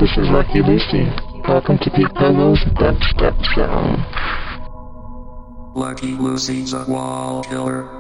this is Lucky Lucy. Welcome to Pete Puzzles Dubstep Zone. Lucky Lucy's a wall killer.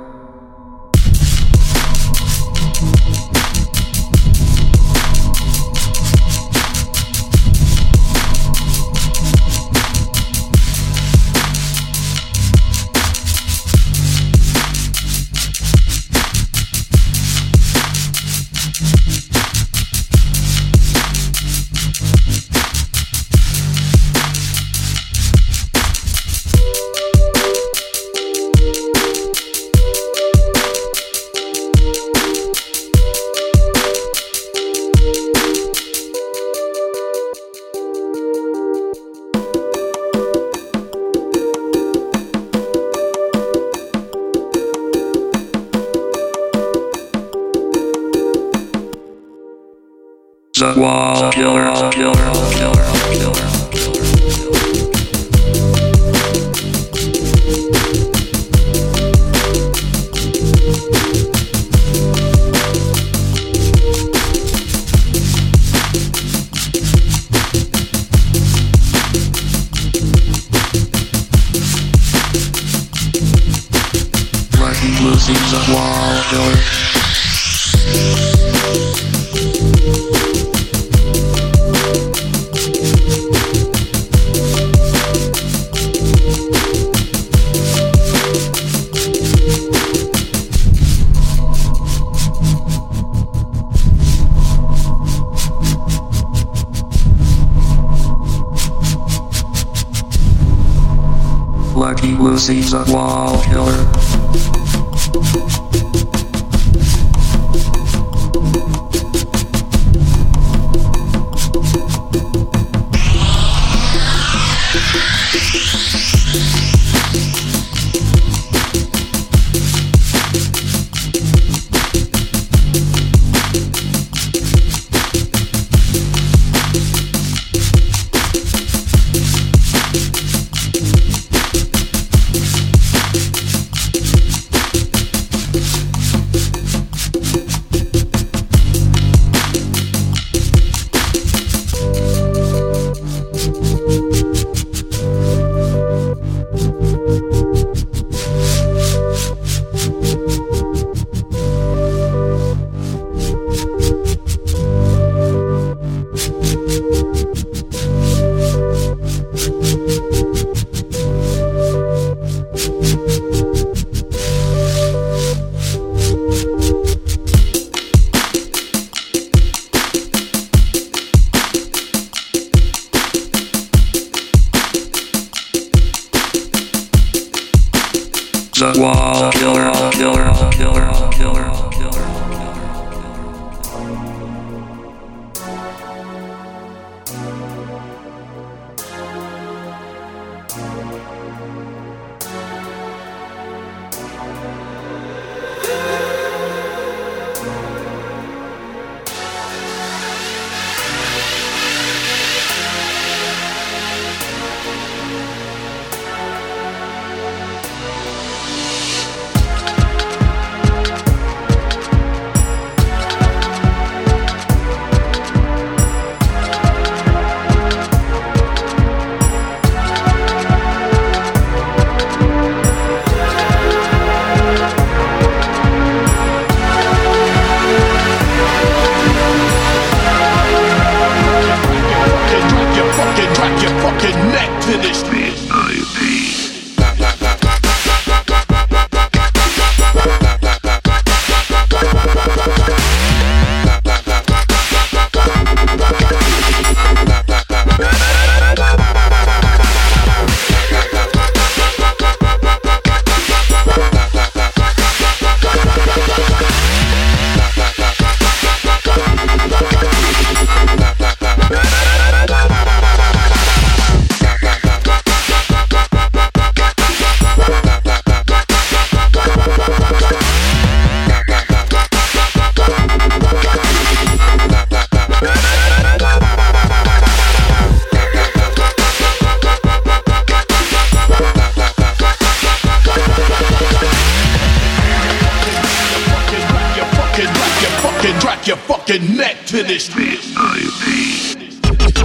The wall killer. Lucky Lucy's a wall killer. Lucky Lucy's a wall killer. The wall killer. Drop your fucking neck to this bitch.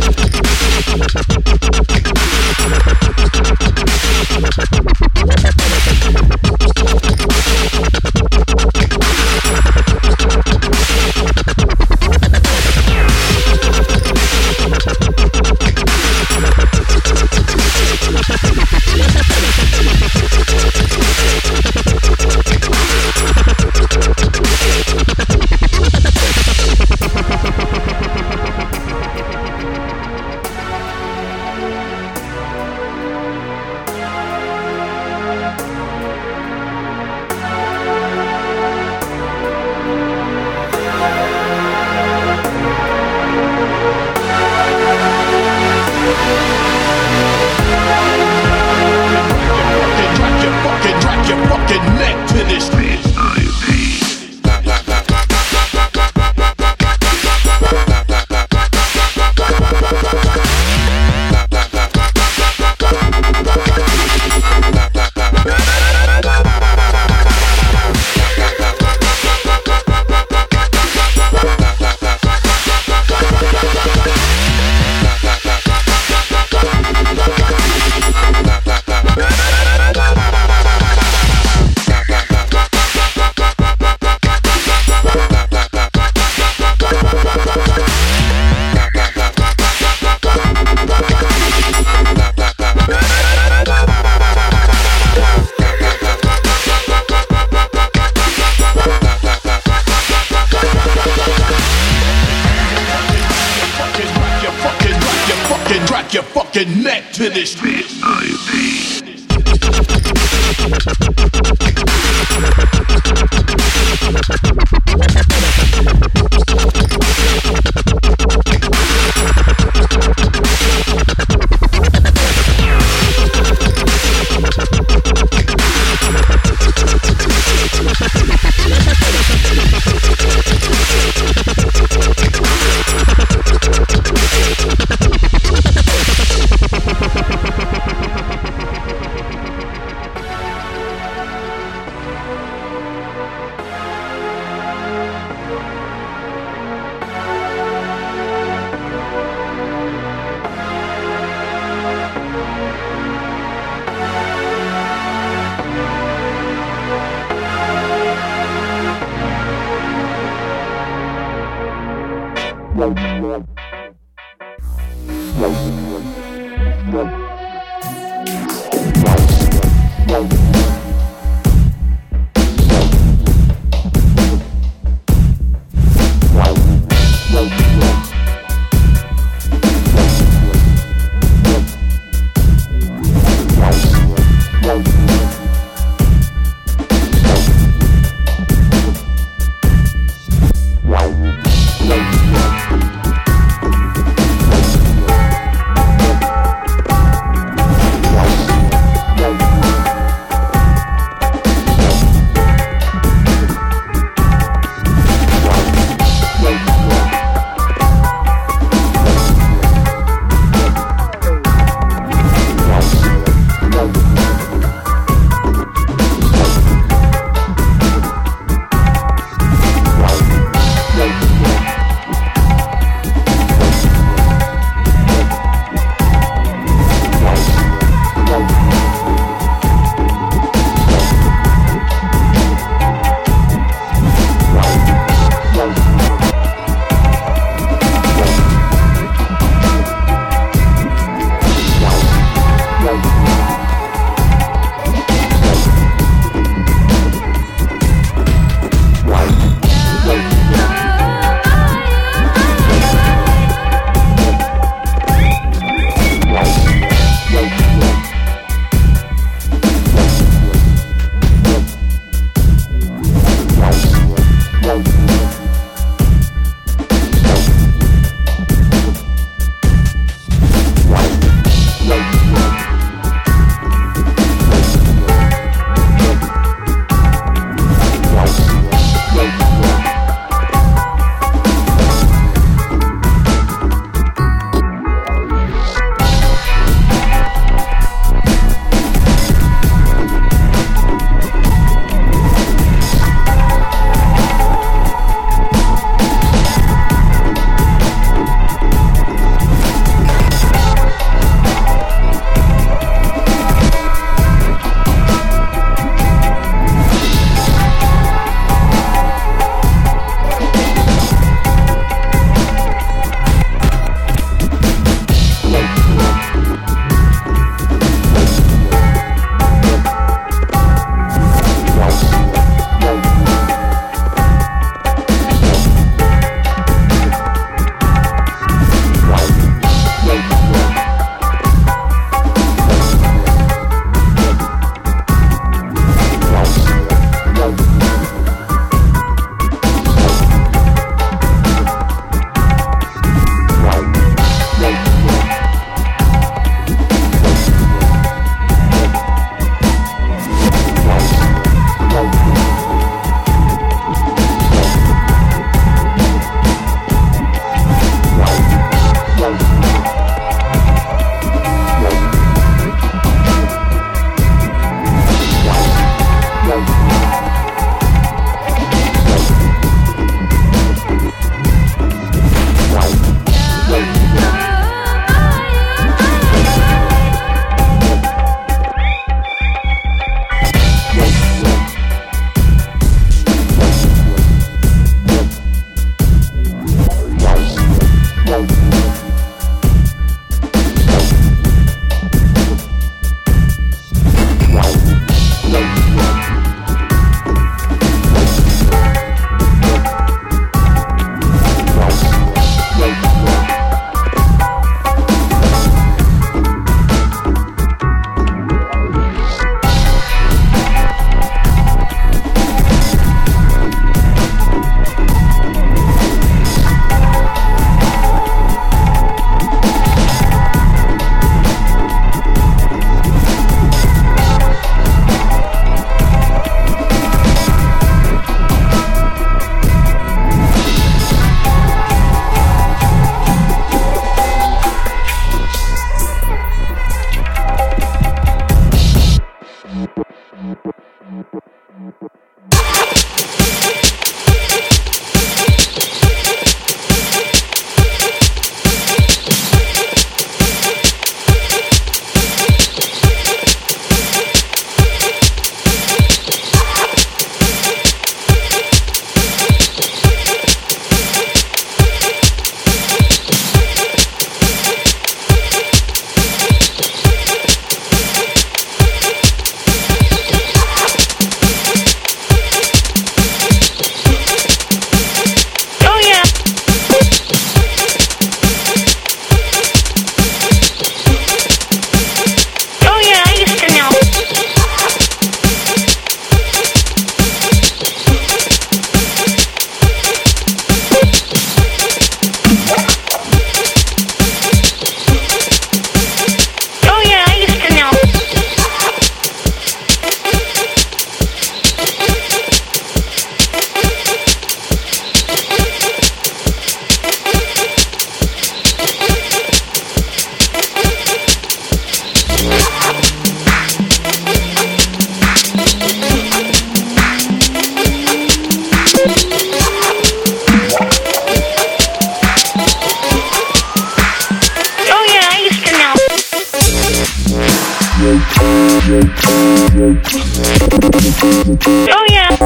Oh yeah.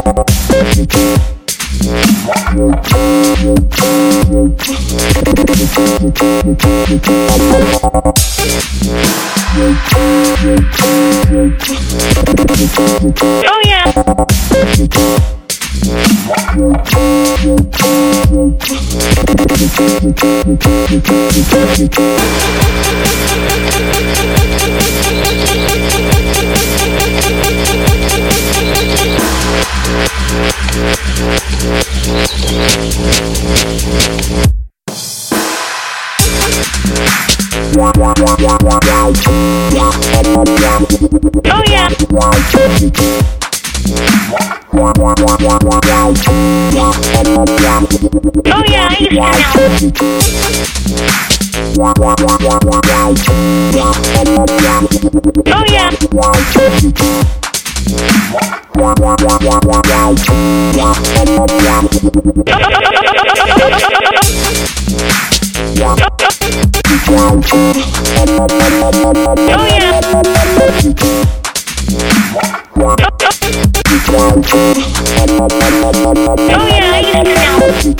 Oh yeah. Oh yeah. Oh yeah, I used to know. Oh yeah. Oh yeah. Oh yeah, I used to know.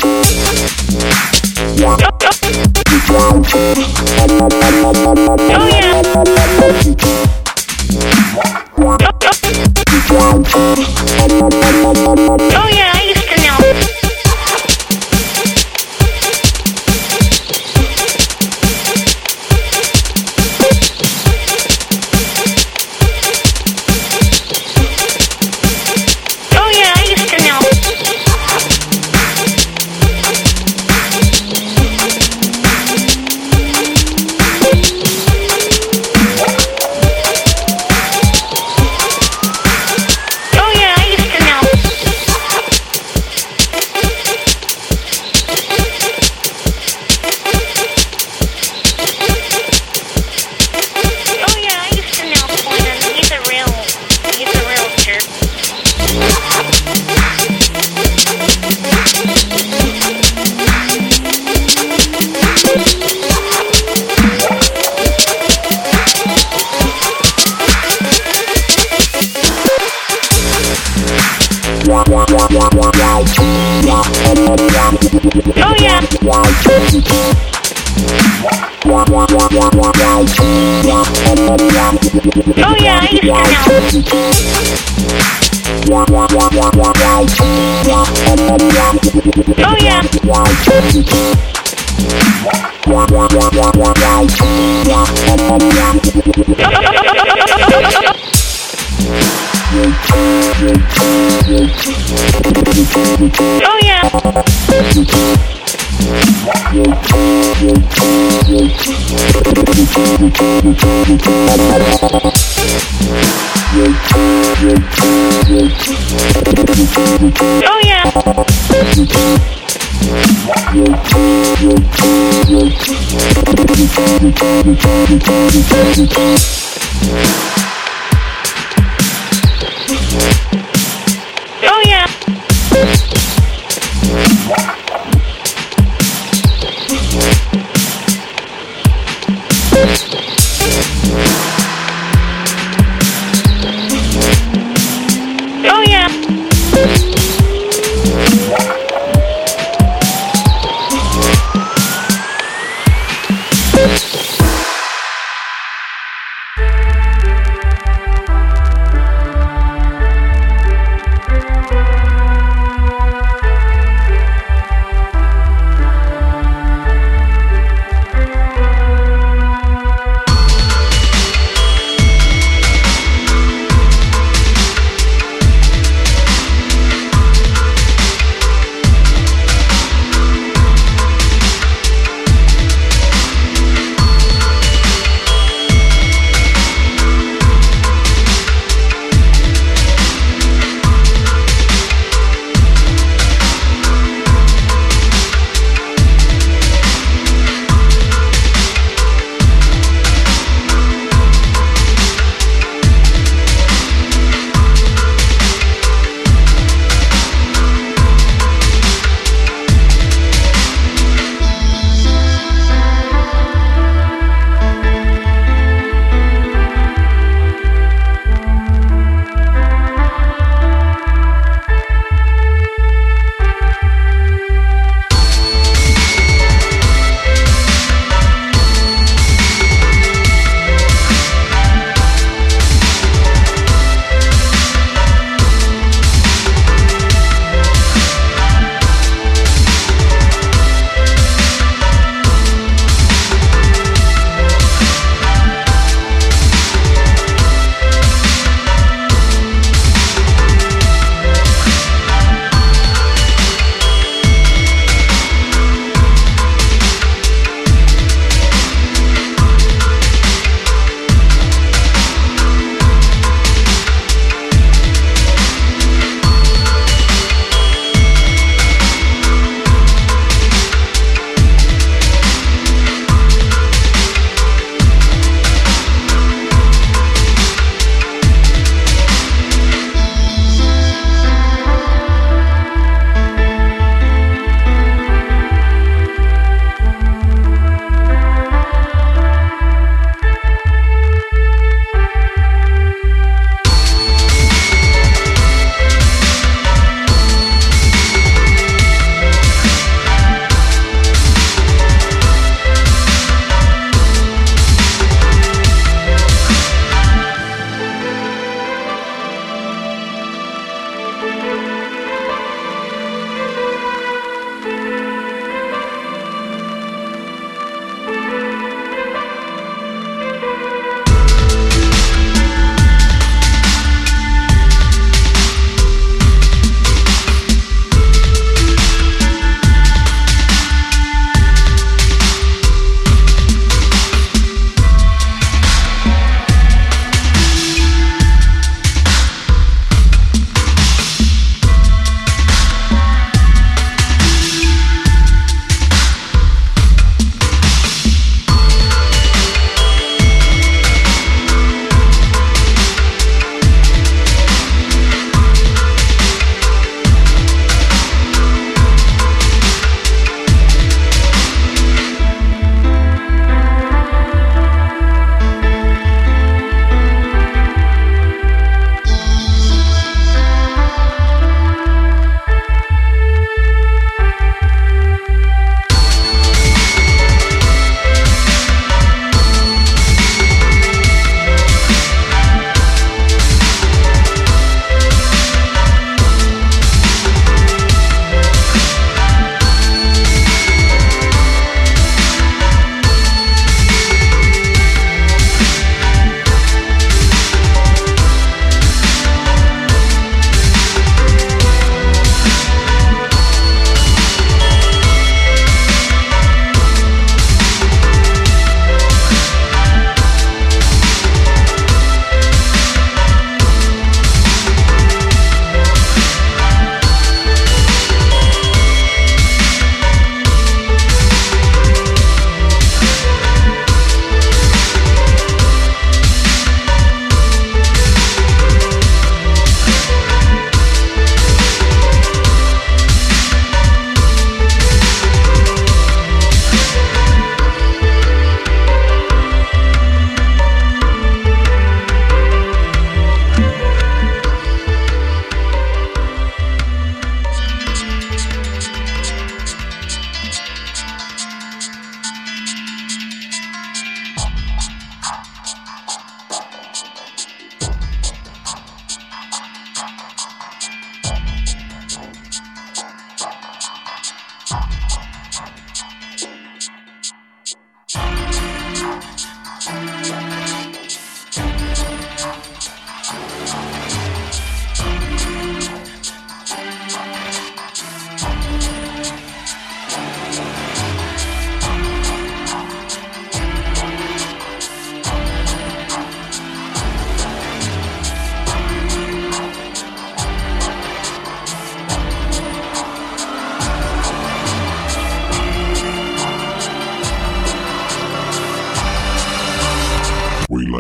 Oh yeah. Oh yeah, I used to know. Oh yeah, I used to know. Oh yeah, I used to know. Oh yeah, I used to know Quinn. He's a real jerk. Oh yeah. Oh yeah, I used to know. Oh yeah. Oh yeah. Oh yeah. Oh yeah. Oh yeah.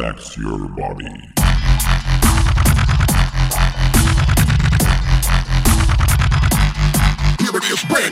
Relax your body. Here it is, bang!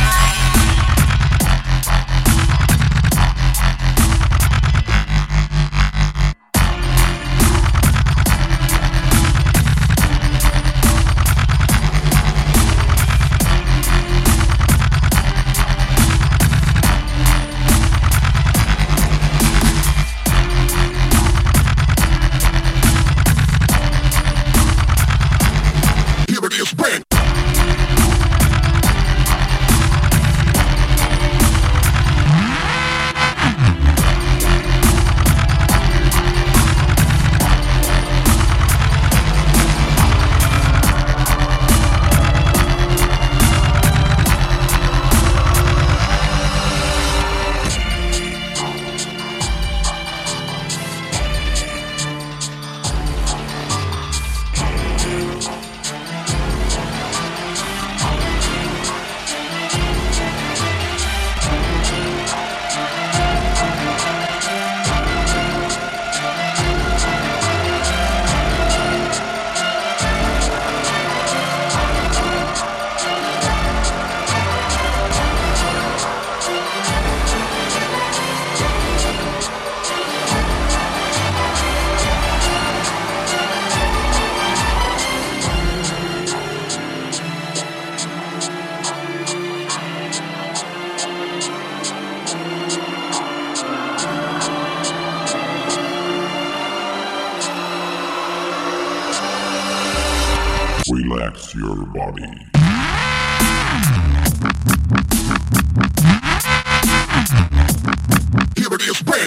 Relax your body. Here it is, bang!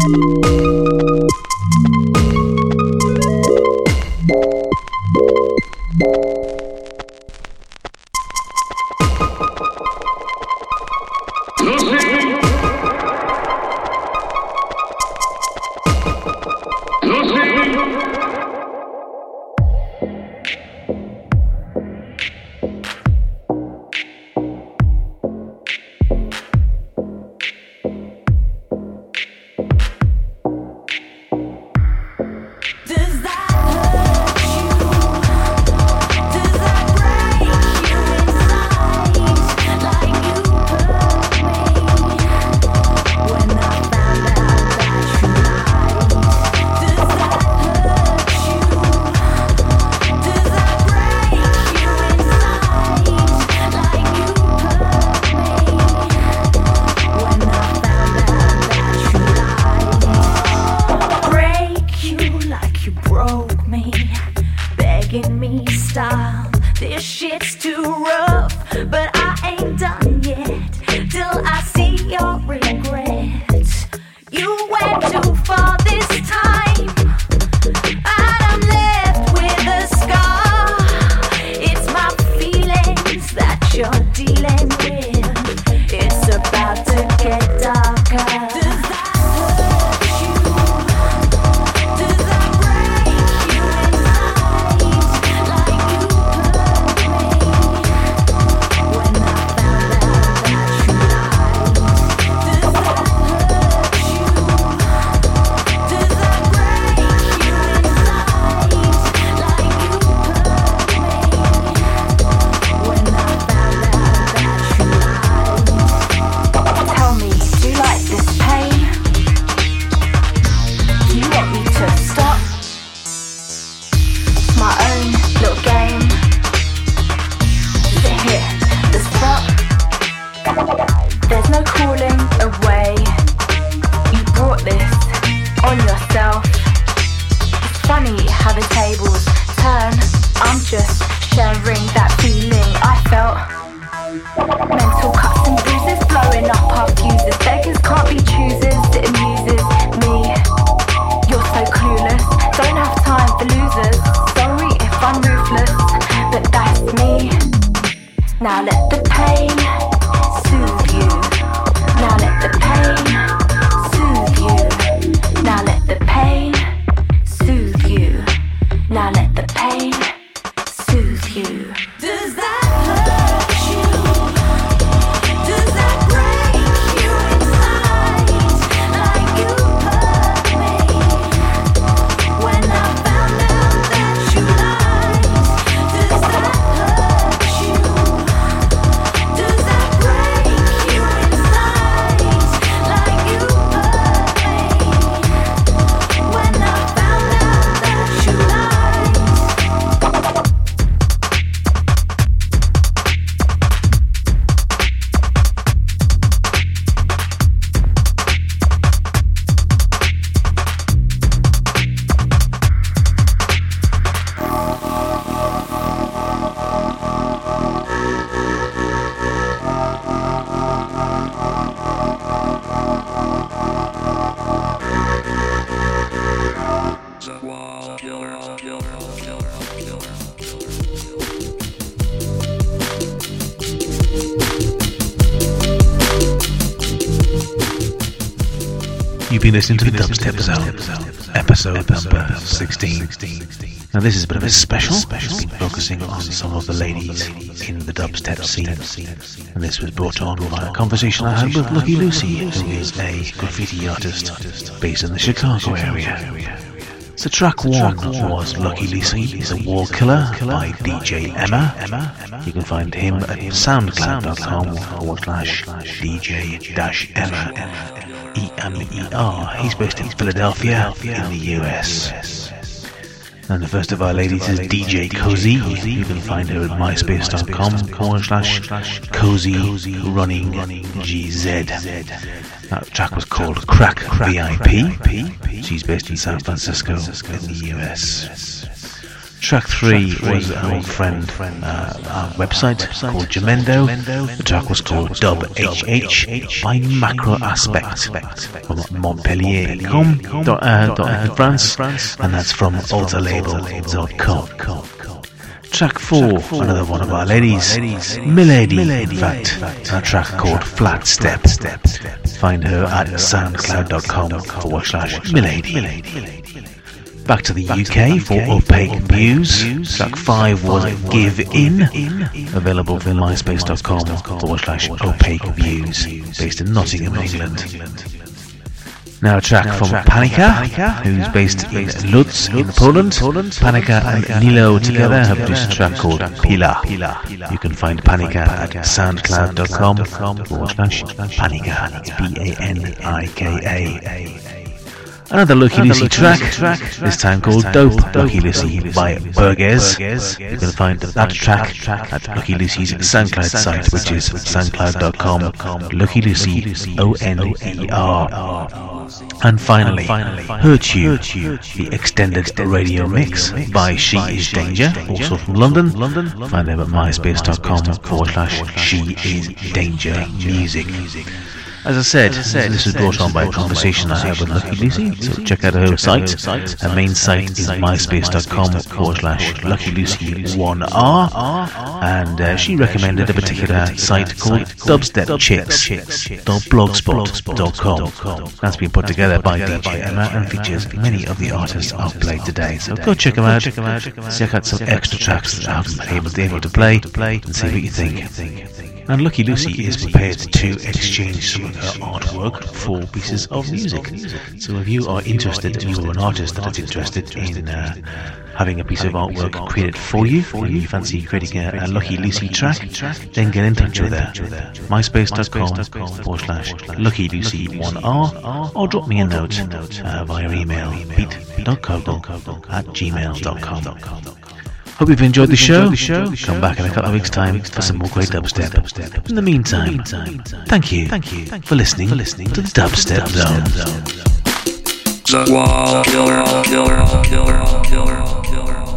You've been listening to the Dubstep Zone, episode number 16. Now this is a bit of a special. It's been focusing on some of the ladies in the dubstep scene. And this was brought on by a conversation I had with Lucky Lucy, who is a graffiti artist based in the Chicago area. So track one was Lucky Lucy is a Wall Killer by DJ Emma. You can find him at soundcloud.com/DJ-Emma. EMER. He's based in Philadelphia in the US. And the first of our ladies is DJ Cozy. You can find her at myspace.com/CozyRunningGZ. That track was called Crack VIP. She's based in San Francisco in the US. Track 3 was an old friend, our website called Jamendo. The track was called Dub HH by Macro Aspect from Montpellier, France, and that's from altarlabel.com. Track 4, another one of our ladies, Milady, in fact, a track called Flat Step. Find her at soundcloud.com/Milady. Back to the UK for Opaque Views. Track 5 was Give In, available from myspace.com/Opaque Views, based in Nottingham, England. Now a track from Panika, who's based in Lodz in Poland. Panika and Nilo together have produced a track called Pila. You can find Panika at soundcloud.com/Panika, Panika. Another Lucky Lucy track, this time called Dope Lucky Lucy by Burgess. You can find that track at Lucky Lucy's SoundCloud site, which is soundcloud.com/Lucky Lucy ONER. And finally, Hurt You, the extended radio mix by She Is Danger, also from London. Find them at myspace.com/She Is Danger Music. As I said, this was brought on by a conversation I had with Lucky Lucy, so check out her site. Her main site is myspace.com/LuckyLucy1R, and she recommended a particular site called dubstepchicks.blogspot.com. That's been put together by DJ Emma and features many of the artists I've played today, so go check them out, check out some extra tracks that I haven't been able to play, and see what you think. And Lucky Lucy is prepared to exchange some of her artwork for pieces of music. So if you are interested, and you're an artist that is interested in having a piece of artwork created for you, and you fancy creating a Lucky Lucy track, then get in touch with her. myspace.com/LuckyLucy1R, or drop me a note via email, pete.cogle@gmail.com. Hope you've enjoyed the show. Come back in a couple of weeks' time for some more great dubstep. In the meantime, thank you for listening to the Dubstep Zone. The Wall Killer.